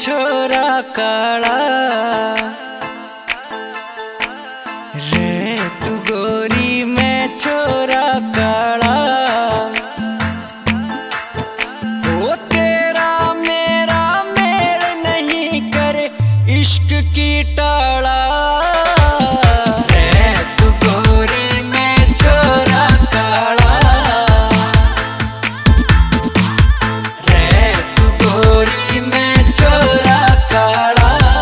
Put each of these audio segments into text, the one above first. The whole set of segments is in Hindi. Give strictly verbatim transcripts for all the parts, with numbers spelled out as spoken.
छोरा काला रे तू गोरी मैं छोरा काला ओ तेरा मेरा मेल नहीं करे इश्क की टाला रे तू गोरी मैं छोरा काला रे तू गोरी मैं छोरा काला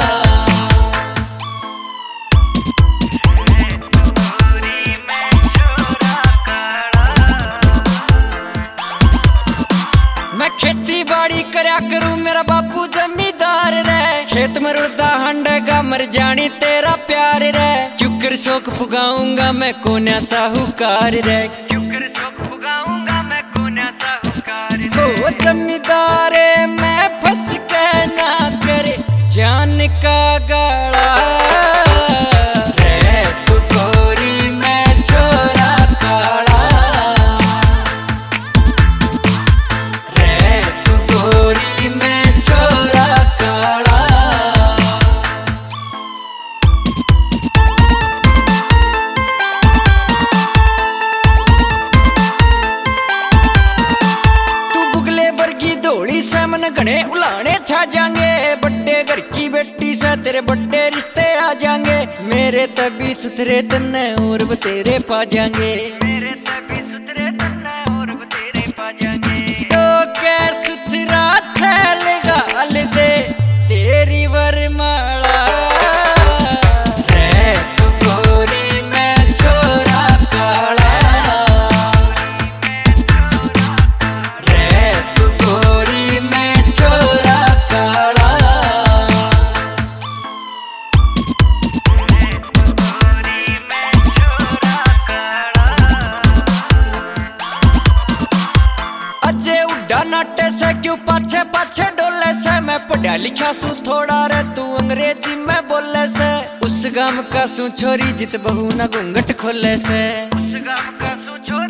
मैं खेती बाड़ी करया करूं मेरा बापू जमींदार रे खेत में रुड़दा हंडेगा मर जानी तेरा प्यार रे क्यूकर शौक पुगाऊंगा मैं कोन्या साहूकार रे क्यूकर शौक पुगाऊंगा मैं कोन्या साहूकार रे ओ जमींदार मैं फंस के ना करे जान का गाला रे तू गोरी मैं छोरा काला रे तू गोरी मैं छोरा काला तू बुगले वर्गी दौड़ी से मन घने उलाने था जाएंगे बड्डे घर की बेटी से तेरे बड्डे रिश्ते आ जाएंगे मेरे तभी सुथरे तन्ने और बतेरे पा जाएंगे मेरे तभी सुथरे तन्ने और बतेरे पा जाएंगे तो क्या सुथरा छैल गाल दे तेरी वरमाला रे तू गोरी मैं छोरा काला रे तू गोरी मैं छोरा काला रे तू गोरी मैं छोरा काला अजे उड्डा नाटे से क्यों पाछे पाछे डोले से मैं पढ़ा लिखा सू थोड़ा रे तू अंग्रेजी में बोले से उस गाम का सू छोरी जित बहू न घूंघट खोले से उस गाम का सू छोरी